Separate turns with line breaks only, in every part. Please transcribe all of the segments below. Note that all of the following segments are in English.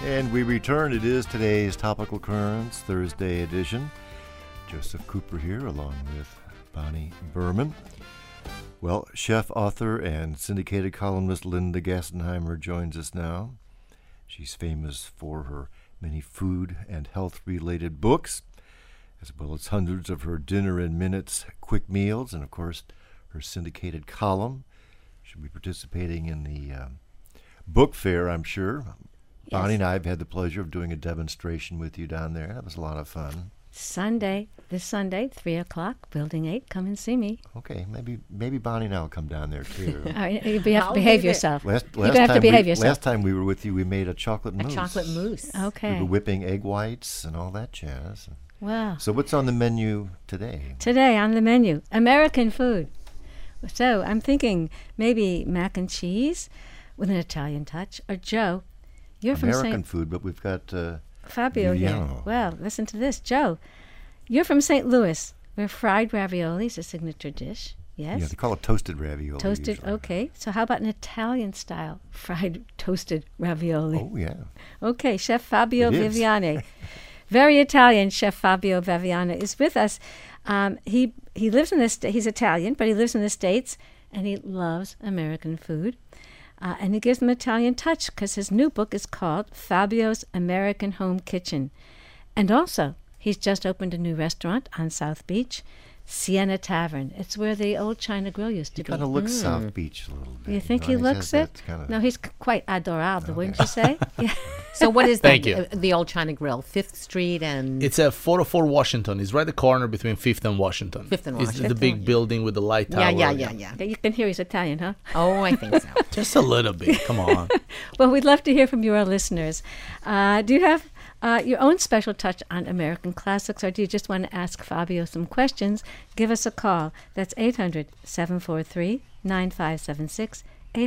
And we return. It is today's Topical Currents, Thursday edition. Joseph Cooper here, along with Bonnie Berman. Well, chef, author, and syndicated columnist Linda Gassenheimer joins us now. She's famous for her many food and health-related books, as well as hundreds of her dinner in minutes quick meals, and of course her syndicated column. She'll be participating in the book fair, I'm sure. Yes. Bonnie and I have had the pleasure of doing a demonstration with you down there. That was a lot of fun.
This Sunday, 3 o'clock, Building 8. Come and see me.
Okay, maybe Bonnie and I will come down there too.
You have to behave yourself.
Last time we were with you, we made a chocolate mousse.
A chocolate mousse.
Okay.
We were whipping egg whites and all that jazz.
Wow.
So what's on the menu today?
Today on the menu, American food. So I'm thinking maybe mac and cheese with an Italian touch. Or Joe, you're from
American food, but we've got
Fabio here.
Viviano.
Well, listen to this. Joe, you're from St. Louis, where fried ravioli is a signature dish. Yes?
Yeah, they call it toasted ravioli.
Toasted,
usually.
okay. So how about an Italian-style fried toasted ravioli?
Oh, yeah.
Okay, Chef Fabio
It is.
Viviani. Very Italian Chef Fabio Viviani is with us. He lives in he's Italian, but he lives in the States, and he loves American food. And he gives them Italian touch because his new book is called Fabio's American Home Kitchen. And also, he's just opened a new restaurant on South Beach, Sienna Tavern. It's where the old China Grill used to
He
be.
kind of looks South Beach a little bit.
You think he looks it? No, he's quite adorable, wouldn't you say? Yeah.
So what is that?
Thank you.
The old China Grill, 5th Street and...
It's at 404 Washington. It's right the corner between 5th and Washington.
5th and
It's
Washington.
the big building with the light tower.
Yeah.
You can hear he's Italian, huh?
Oh, I think so.
Just a little bit. Come on.
Well, we'd love to hear from you, our listeners. Do you have your own special touch on American classics, or do you just want to ask Fabio some questions? Give us a call. That's 800-743-9576,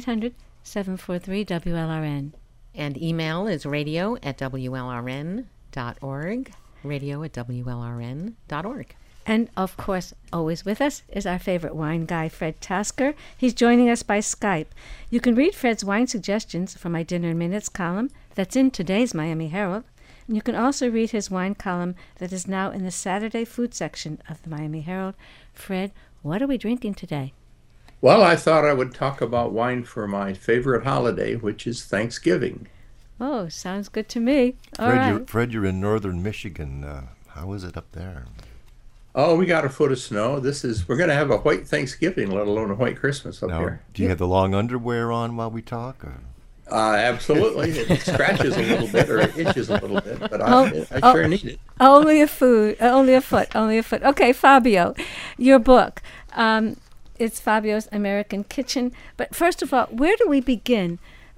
800-743-WLRN.
And email is radio@WLRN.org, radio@WLRN.org.
And, of course, always with us is our favorite wine guy, Fred Tasker. He's joining us by Skype. You can read Fred's wine suggestions from my Dinner in Minutes column that's in today's Miami Herald. And you can also read his wine column that is now in the Saturday food section of the Miami Herald. Fred, what are we drinking today?
Well, I thought I would talk about wine for my favorite holiday, which is Thanksgiving.
Oh, sounds good to me. All right.
Fred, you're in northern Michigan. How is it up there?
Oh, we got a foot of snow. We're going to have a white Thanksgiving, let alone a white Christmas up here.
Do you have the long underwear on while we talk? Or?
Absolutely. It scratches a little bit or it itches a little bit, but I sure need it.
Only a foot. Okay, Fabio, your book. It's Fabio's American Kitchen. But first of all, where do we begin?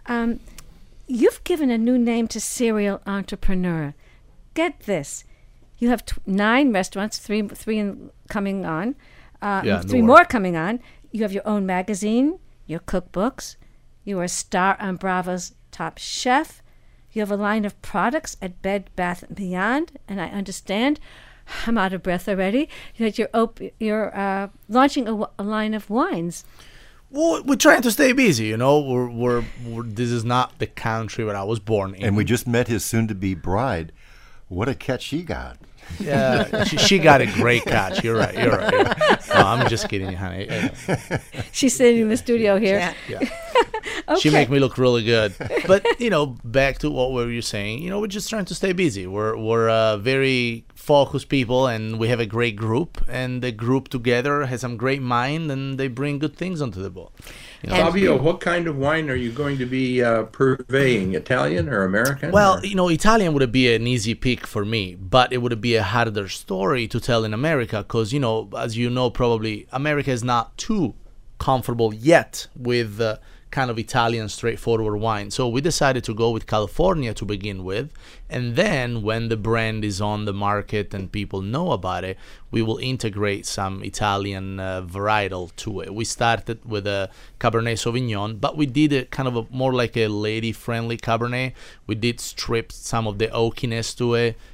You've given a new name to serial entrepreneur. Get this. You have 9 restaurants, three coming on, 3 more coming on. You have your own magazine, your cookbooks. You are a star on Bravo's Top Chef. You have a line of products at Bed Bath & Beyond. And I understand, I'm out of breath already, that you're launching a line of wines.
Well, we're trying to stay busy, you know. We're this is not the country where I was born in.
And we just met his soon-to-be bride. What a catch she got.
Yeah, she got a great catch. You're right. No, I'm just kidding, honey.
She's sitting in the studio here.
Yeah.
Okay.
She make me look really good. But, back to what were you saying? We're just trying to stay busy. We're very focused people, and we have a great group. And the group together has some great mind, and they bring good things onto the boat.
Fabio, what kind of wine are you going to be purveying? Italian or American?
Well, Italian would be an easy pick for me, but it would be a harder story to tell in America because, as you know, probably America is not too comfortable yet with kind of Italian straightforward wine. So we decided to go with California to begin with. And then when the brand is on the market and people know about it, we will integrate some Italian varietal to it. We started with a Cabernet Sauvignon, but we did it kind of more like a lady-friendly Cabernet. We did strip some of the oakiness to it,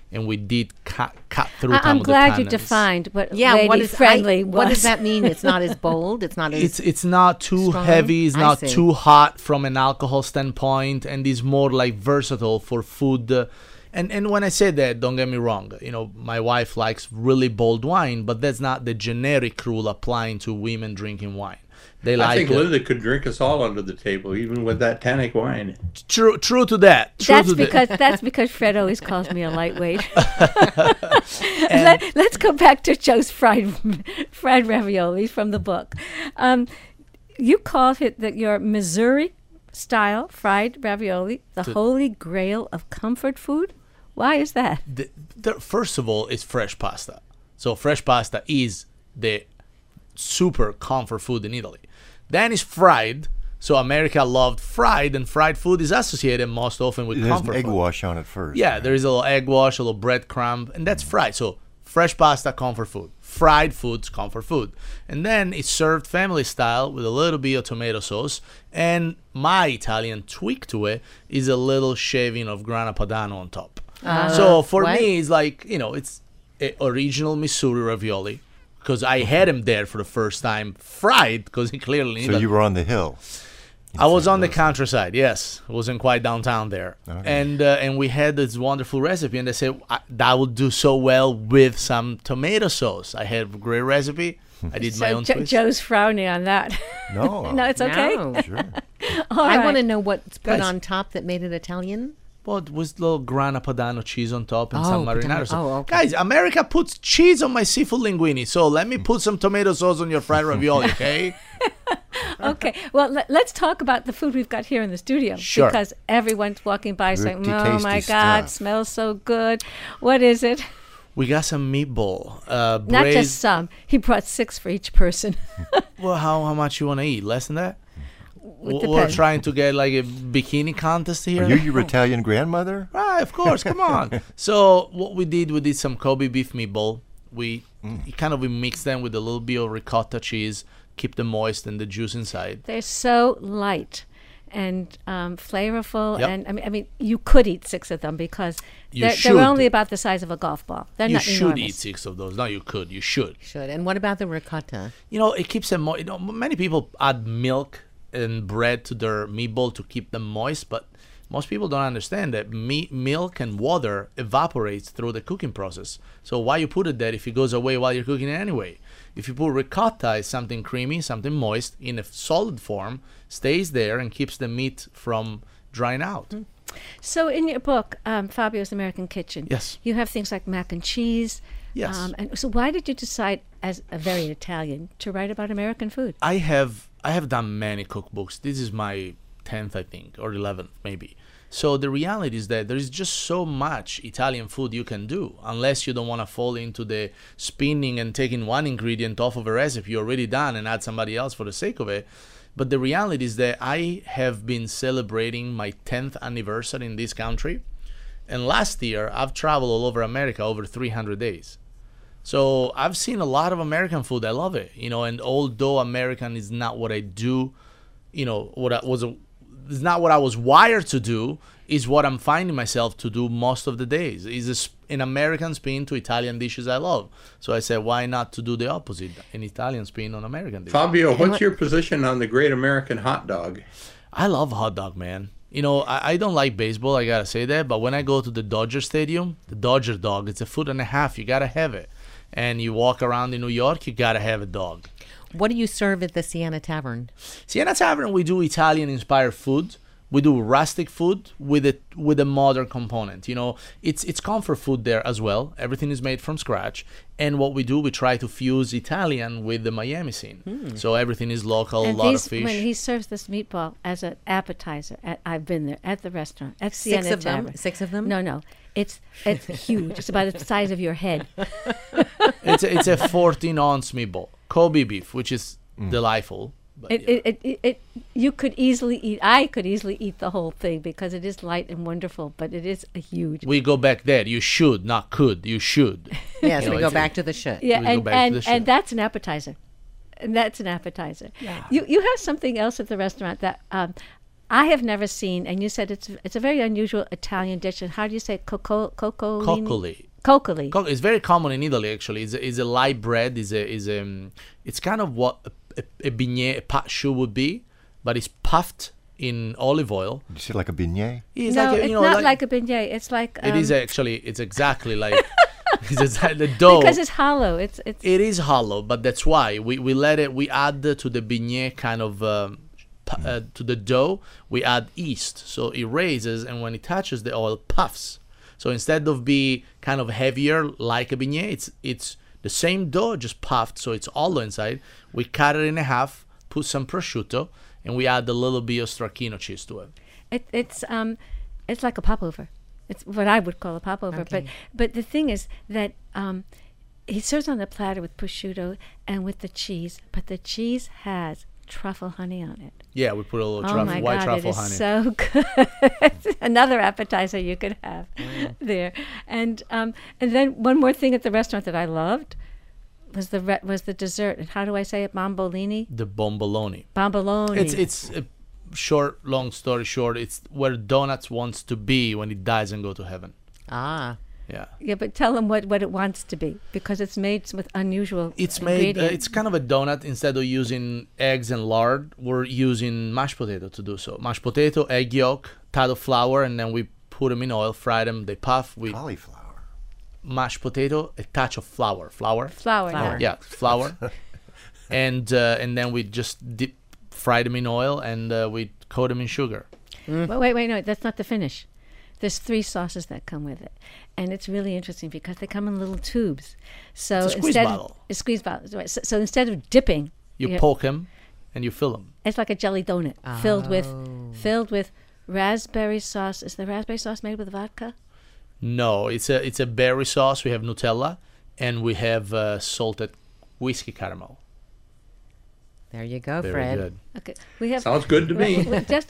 and we did cut through some
I'm
of the
glad you
tannins.
defined what
Yeah,
lady
what is
friendly was.
What does that mean? It's not as bold. It's not as.
It's not too
strong?
heavy. It's
I
not
see.
too hot from an alcohol standpoint, and it's more like versatile for food. And when I say that, don't get me wrong. You know, my wife likes really bold wine, but that's not the generic rule applying to women drinking wine. They
I
like
think Linda could drink us all under the table, even with that tannic wine.
true to that.
That's because Fred always calls me a lightweight. Let's go back to Joe's fried ravioli from the book. You called it your Missouri style fried ravioli the holy grail of comfort food. Why is that?
First of all, it's fresh pasta. So fresh pasta is the super comfort food in Italy. Then it's fried. So America loved fried, and fried food is associated most often with
There's
comfort
an egg
food.
wash on it first.
Yeah, there is a little egg wash, a little breadcrumb, and that's fried. So fresh pasta, comfort food. Fried foods, comfort food. And then it's served family style with a little bit of tomato sauce. And my Italian tweak to it is a little shaving of Grana Padano on top. So for
what?
me, it's like, it's a original Missouri ravioli. Because I had him there for the first time fried, because he clearly
So you were on the hill.
I was on the countryside, yes. I wasn't quite downtown there.
Okay.
And we had this wonderful recipe, and they said that would do so well with some tomato sauce. I had a great recipe. I did my own twist.
Joe's frowning on that.
No.
No, it's okay.
No.
Sure.
All
I
right.
want to know what's put
Guys.
on top that made it Italian.
Well, it was little Grana Padano cheese on top and
Oh,
some marinara
Padano.
sauce.
Oh, okay.
Guys, America puts cheese on my seafood linguine, so let me put some tomato sauce on your fried ravioli, okay?
Okay, well, let's talk about the food we've got here in the studio.
Sure.
Because everyone's walking by saying,
Pretty
oh my
tasty
God,
stuff.
smells so good. What is it?
We got some meatball.
Not
braised-
just some. He brought 6 for each person.
Well, how much you want to eat? Less than that? We're
depends.
trying to get like a bikini contest here.
Are you your Italian grandmother?
Right, of course. Come on. So what we did some Kobe beef meatball. We mix them with a little bit of ricotta cheese, keep them moist and the juice inside.
They're so light and flavorful.
Yep.
And I mean, you could eat 6 of them because
You
they're
should.
only about the size of a golf ball. They're
You
not
should
enormous.
eat 6 of those. No, you could. You should.
Should. And what about the ricotta?
It keeps them moist. Many people add milk and bread to their meatball to keep them moist, but most people don't understand that milk and water evaporates through the cooking process. So why you put it there if it goes away while you're cooking it anyway? If you put ricotta, it's something creamy, something moist in a solid form, stays there and keeps the meat from drying out.
So in your book, Fabio's American Kitchen,
Yes.
you have things like mac and cheese.
Yes.
And so why did you decide, as a very Italian, to write about American food?
I have done many cookbooks. This is my 10th, I think, or 11th maybe. So the reality is that there is just so much Italian food you can do, unless you don't want to fall into the spinning and taking one ingredient off of a recipe already done and add somebody else for the sake of it. But the reality is that I have been celebrating my 10th anniversary in this country. And last year, I've traveled all over America over 300 days. So I've seen a lot of American food. I love it, and although American is not what I do, it's not what I was wired to do, is what I'm finding myself to do most of the days. Is an American spin to Italian dishes I love. So I said, why not to do the opposite, an Italian spin on American dishes?
Fabio, what's your position on the great American hot dog?
I love hot dog, man. I don't like baseball, I gotta say that, but when I go to the Dodger Stadium, the Dodger dog, it's 1.5 feet. You gotta have it. And you walk around in New York, you gotta have a dog.
What do you serve at the Siena Tavern?
Siena Tavern, we do Italian-inspired food. We do rustic food with a modern component. It's comfort food there as well. Everything is made from scratch. And what we do, we try to fuse Italian with the Miami scene. So everything is local, a
And
lot of fish.
when he serves this meatball as an appetizer, I've been there at the restaurant at Siena
6 of them?
Tavern.
6 of them?
No. It's huge. It's about the size of your head.
It's a 14-ounce meatball. Kobe beef, which is delightful. But
You could easily eat. I could easily eat the whole thing because it is light and wonderful, but it is a huge.
we go back there. You should, not could. You should.
Yes,
You know,
we go
it's-
back to the should.
Yeah,
we go back to the
and
show.
that's an appetizer. And that's an appetizer.
Yeah.
You have something else at the restaurant that I have never seen, and you said it's a very unusual Italian dish. And how do you say coccolini?
Coccoli.
Coccoli.
It's very common in Italy, actually. It's a light bread. It's kind of what a beignet, a pat choux would be, but it's puffed in olive oil.
You say like a beignet?
It's
No,
like
it's not like a beignet. It's like
it is actually. It's exactly like the dough.
because it's hollow. It
is hollow, but that's why we let it. We add to the beignet kind of to the dough. We add yeast, so it raises, and when it touches the oil, puffs. So instead of be kind of heavier like a beignet, it's the same dough just puffed, so it's hollow inside. We cut it in half, put some prosciutto, and we add a little bit of stracchino cheese to it.
it's like a popover. It's what I would call a popover.
Okay.
But the thing is that he serves on a platter with prosciutto and with the cheese, but the cheese has truffle honey on it.
Yeah, we put a little
Oh my
white
God,
truffle
it is
honey.
so good. Another appetizer you could have there. And then one more thing at the restaurant that I loved was the dessert. And how do I say it? Bombolini?
The bomboloni.
Bomboloni.
It's a long story short, it's where donuts wants to be when it dies and go to heaven.
Ah.
Yeah.
Yeah, but tell them what it wants to be, because it's made with unusual
It's made.
ingredients.
It's kind of a donut. Instead of using eggs and lard, we're using mashed potato to do so. Mashed potato, egg yolk, tad of flour, and then we put them in oil, fry them. They puff. We
Cauliflower.
mashed potato, a touch of flour.
Flour.
Yeah, flour, and then we just fry them in oil, and we coat them in sugar.
Wait, no, that's not the finish. There's 3 sauces that come with it, and it's really interesting because they come in little tubes. So
It's a squeeze
instead
bottle.
a squeeze bottle. Right. So instead of dipping,
You
Yeah.
poke them, and you fill them.
it's like a jelly donut filled with raspberry sauce. Is the raspberry sauce made with vodka?
No, it's a berry sauce. We have Nutella, and we have salted whiskey caramel.
There you go,
Very
Fred.
Oh,
good.
Okay, we have.
Sounds good to me.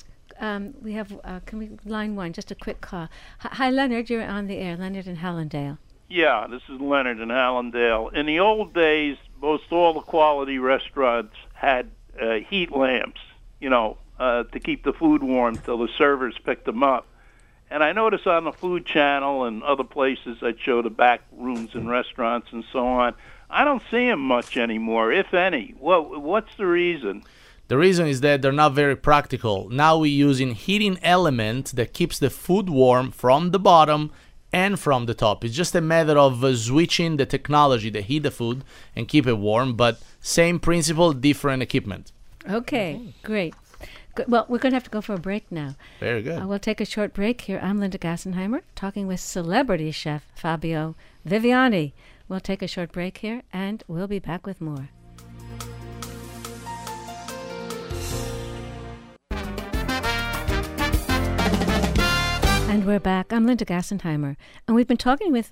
We have. Can we line 1? Just a quick call. Hi, Leonard. You're on the air. Leonard in Hallandale.
Yeah, this is Leonard in Hallandale. In the old days, most all the quality restaurants had heat lamps, to keep the food warm till the servers picked them up. And I notice on the Food Channel and other places that show the back rooms in restaurants and so on, I don't see them much anymore, if any. What's the reason?
The reason is that they're not very practical. Now we're using heating element that keeps the food warm from the bottom and from the top. It's just a matter of switching the technology that heat the food and keep it warm, but same principle, different equipment.
Okay, great. Good. Well, we're going to have to go for a break now.
Very good.
We'll take a short break here. I'm Linda Gassenheimer, talking with celebrity chef Fabio Viviani. We'll take a short break here, and we'll be back with more. And we're back. I'm Linda Gassenheimer, and we've been talking with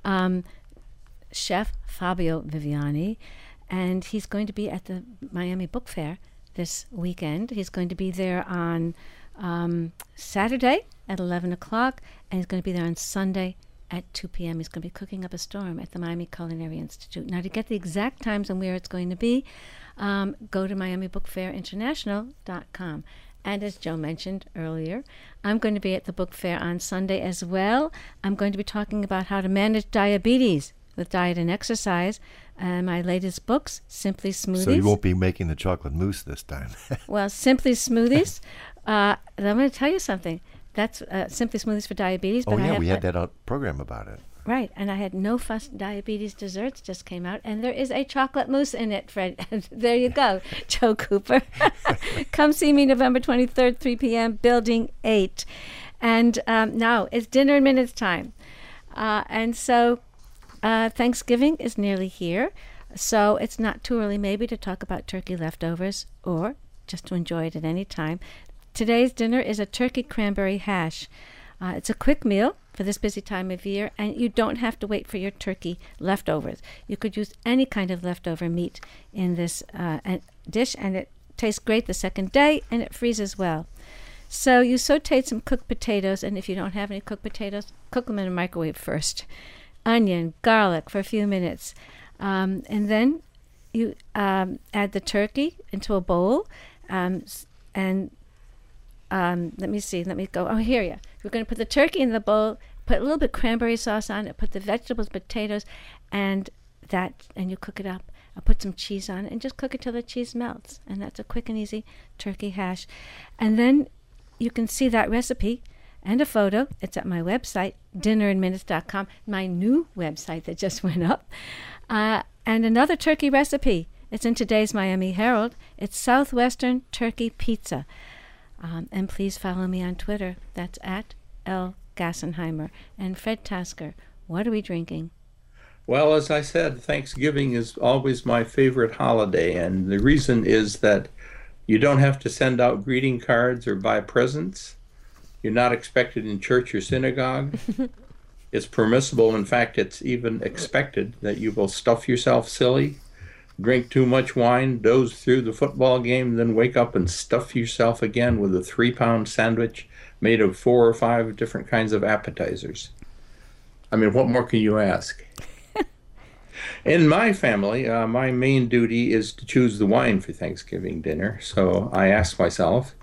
Chef Fabio Viviani, and he's going to be at the Miami Book Fair this weekend. He's going to be there on Saturday at 11 o'clock, and he's going to be there on Sunday at 2 p.m. He's going to be cooking up a storm at the Miami Culinary Institute. Now, to get the exact times and where it's going to be, go to MiamiBookFairInternational.com. And as Joe mentioned earlier, I'm going to be at the book fair on Sunday as well. I'm going to be talking about how to manage diabetes with diet and exercise. My latest books, Simply Smoothies.
So you won't be making the chocolate mousse this time.
Well, Simply Smoothies. I'm going to tell you something. That's Simply Smoothies for Diabetes.
Oh,
but I
yeah,
have
we had that program about it.
Right, and I had No Fuss Diabetes Desserts just came out, and there is a chocolate mousse in it, Fred. There you go, Joe Cooper. Come see me November 23rd, 3 p.m., Building 8. And now it's dinner in minutes time. And so Thanksgiving is nearly here, so it's not too early maybe to talk about turkey leftovers or just to enjoy it at any time. Today's dinner is a turkey cranberry hash. It's a quick meal for this busy time of year, and you don't have to wait for your turkey leftovers. You could use any kind of leftover meat in this dish, and it tastes great the second day, and it freezes well. So you sauteed some cooked potatoes, and if you don't have any cooked potatoes, cook them in a microwave first. Onion, garlic for a few minutes. And then you add the turkey into a bowl and let me see. Let me go. Oh, here you. We're going to put the turkey in the bowl. Put a little bit cranberry sauce on it. Put the vegetables, potatoes, and you cook it up. I'll put some cheese on it and just cook it till the cheese melts. And that's a quick and easy turkey hash. And then you can see that recipe and a photo. It's at my website, dinnerinminutes.com, my new website that just went up. And another turkey recipe. It's in today's Miami Herald. It's Southwestern Turkey Pizza. And please follow me on Twitter. That's at L. Gassenheimer. And Fred Tasker, what are we drinking?
Well, as I said, Thanksgiving is always my favorite holiday, and the reason is that you don't have to send out greeting cards or buy presents. You're not expected in church or synagogue. It's permissible, in fact, it's even expected that you will stuff yourself silly, drink too much wine, doze through the football game, then wake up and stuff yourself again with a 3-pound sandwich made of 4 or 5 different kinds of appetizers. I mean, what more can you ask? In my family, my main duty is to choose the wine for Thanksgiving dinner. So I ask myself,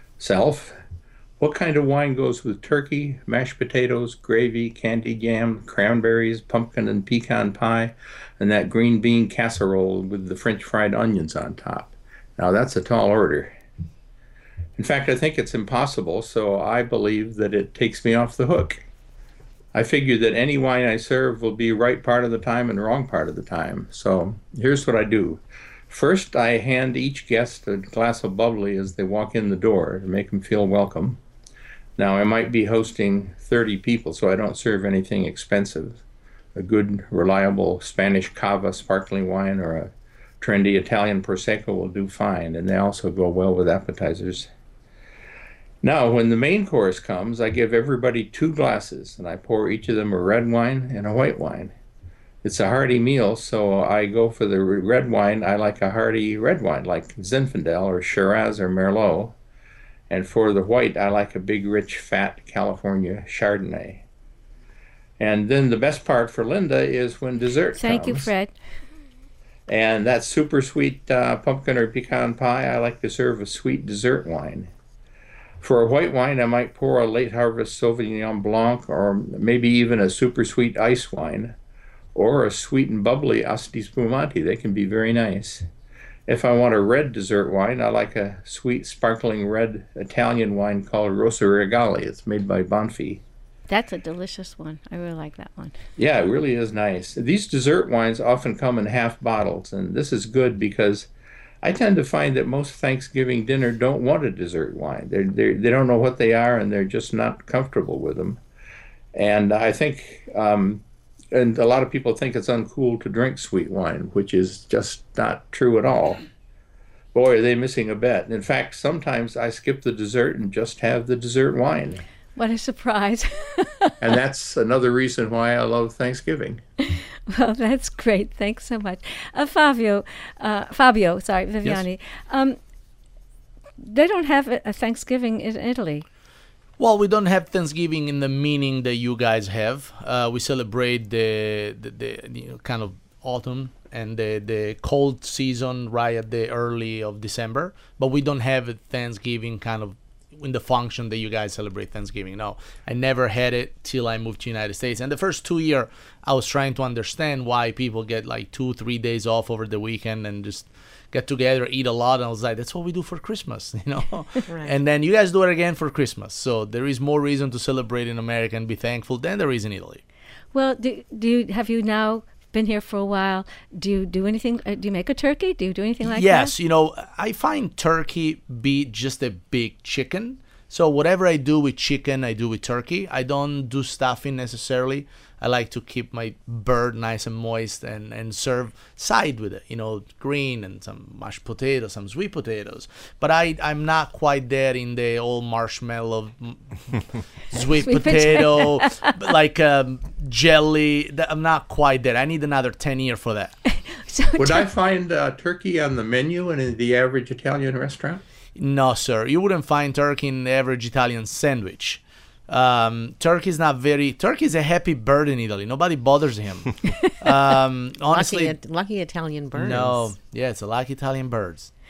what kind of wine goes with turkey, mashed potatoes, gravy, candied yam, cranberries, pumpkin and pecan pie, and that green bean casserole with the French fried onions on top? Now that's a tall order. In fact, I think it's impossible, so I believe that it takes me off the hook. I figure that any wine I serve will be right part of the time and wrong part of the time. So here's what I do. First, I hand each guest a glass of bubbly as they walk in the door to make them feel welcome. Now, I might be hosting 30 people, so I don't serve anything expensive. A good, reliable Spanish cava sparkling wine or a trendy Italian Prosecco will do fine, and they also go well with appetizers. Now, when the main course comes, I give everybody 2 glasses, and I pour each of them a red wine and a white wine. It's a hearty meal, so I go for the red wine. I like a hearty red wine, like Zinfandel or Shiraz or Merlot. And for the white, I like a big, rich, fat California Chardonnay. And then the best part for Linda is when dessert comes.
Thank you, Fred.
And that super sweet pumpkin or pecan pie, I like to serve a sweet dessert wine. For a white wine, I might pour a late harvest Sauvignon Blanc or maybe even a super sweet ice wine or a sweet and bubbly Asti Spumante. They can be very nice. If I want a red dessert wine, I like a sweet, sparkling red Italian wine called Rosa Regali. It's made by Banfi.
That's a delicious one. I really like that one.
Yeah, it really is nice. These dessert wines often come in half bottles, and this is good because I tend to find that most Thanksgiving dinner don't want a dessert wine. They don't know what they are, and they're just not comfortable with them. And I think, and a lot of people think it's uncool to drink sweet wine, which is just not true at all. Boy, are they missing a bet. In fact, sometimes I skip the dessert and just have the dessert wine.
What a surprise.
And that's another reason why I love Thanksgiving.
Well, that's great. Thanks so much. Viviani.
Yes.
They don't have a Thanksgiving in Italy.
Well, we don't have Thanksgiving in the meaning that you guys have. We celebrate the kind of autumn and the cold season right at the early of December, but we don't have a Thanksgiving kind of in the function that you guys celebrate Thanksgiving. No, I never had it till I moved to the United States. And the first 2 years, I was trying to understand why people get like 2-3 days off over the weekend and just get together, eat a lot. And I was like, that's what we do for Christmas, you know?
Right.
And then you guys do it again for Christmas. So there is more reason to celebrate in America and be thankful than there is in Italy.
Well, have you now been here for a while? Do you do anything? Do you make a turkey? Do you do anything like that?
Yes, you know, I find turkey be just a big chicken. So whatever I do with chicken, I do with turkey. I don't do stuffing necessarily. I like to keep my bird nice and moist and serve side with it, you know, green and some mashed potatoes, some sweet potatoes. But I'm not quite there in the old marshmallow sweet potato, like jelly. I'm not quite there. I need another 10 years for that.
Would I find turkey on the menu in the average Italian restaurant?
No, sir. You wouldn't find turkey in the average Italian sandwich. Turkey is a happy bird in Italy. Nobody bothers him. Honestly,
lucky Italian birds.
No, yeah, it's a lucky Italian birds.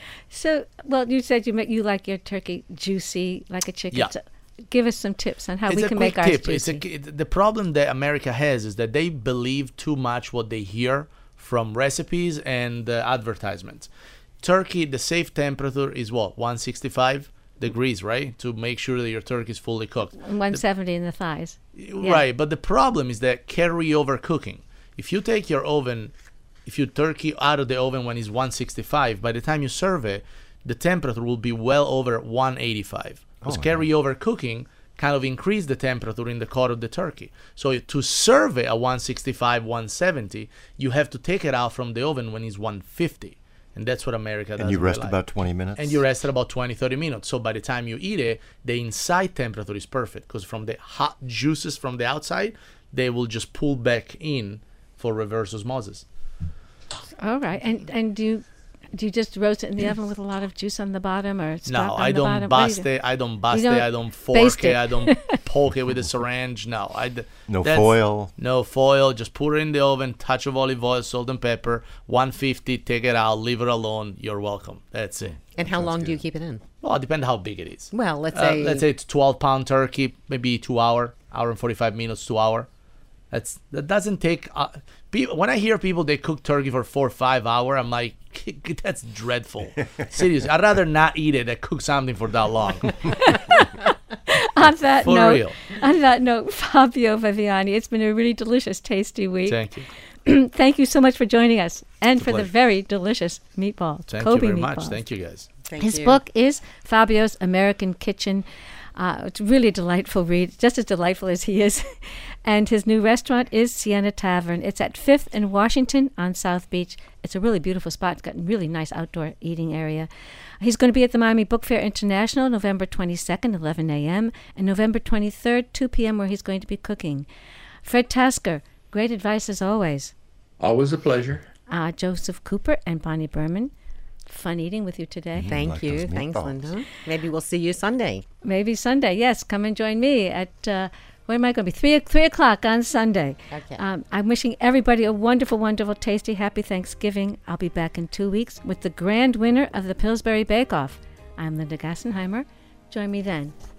So, well, you said you like your turkey juicy like a chicken.
Yeah.
So give us some tips on how
It's
we
a
can
quick
make ours
tip.
juicy.
The problem that America has is that they believe too much what they hear from recipes and advertisements. Turkey, the safe temperature is what, 165 degrees, right? To make sure that your turkey is fully cooked.
170 in the thighs.
Right, but the problem is that carryover cooking. If you take your turkey out of the oven when it's 165, by the time you serve it, the temperature will be well over 185. Because carryover cooking kind of increase the temperature in the core of the turkey. So to serve it at 165, 170, you have to take it out from the oven when it's 150. And that's what America does.
And you rest about 20 minutes?
And you rest about 20, 30 minutes. So by the time you eat it, the inside temperature is perfect. Because from the hot juices from the outside, they will just pull back in for reverse osmosis.
All right. And do you just roast it in the oven with a lot of juice on the bottom or stock
No,
on
I
the
don't
bottom?
bust it. I don't bust
You
it.
don't
I don't
baste
fork it.
it.
I don't poke it with a syringe. No,
No foil?
No foil. Just put it in the oven. Touch of olive oil, salt and pepper. 150. Take it out. Leave it alone. You're welcome. That's it.
And how long do you keep it in?
Well, it depends how big it is.
Well, let's say
It's 12-pound turkey, maybe 2 hour and 45 minutes, 2 hour. That doesn't take. When I hear people they cook turkey for 4 or 5 hours, I'm like, that's dreadful. Seriously, I'd rather not eat it than cook something for that long.
On that
For
note,
real.
On that note, Fabio Viviani, it's been a really delicious, tasty week.
Thank you.
Thank you so much for joining us and
a
for the
pleasure.
very delicious meatballs.
Thank
Kobe
you very
meatballs.
much. Thank you, guys.
thank
His
you.
book is Fabio's American Kitchen. It's really a delightful read, just as delightful as he is. And his new restaurant is Sienna Tavern. It's at 5th and Washington on South Beach. It's a really beautiful spot. It's got a really nice outdoor eating area. He's going to be at the Miami Book Fair International November 22nd, 11 a.m., and November 23rd, 2 p.m., where he's going to be cooking. Fred Tasker, great advice as always.
Always a pleasure.
Joseph Cooper and Bonnie Berman, fun eating with you today.
Thank
like
you.
those
Thanks,
meatballs.
Linda. Maybe we'll see you Sunday.
Maybe Sunday. Yes, come and join me at, where am I going to be? 3 o'clock on Sunday.
Okay.
I'm wishing everybody a wonderful, wonderful, tasty, happy Thanksgiving. I'll be back in 2 weeks with the grand winner of the Pillsbury Bake Off. I'm Linda Gassenheimer. Join me then.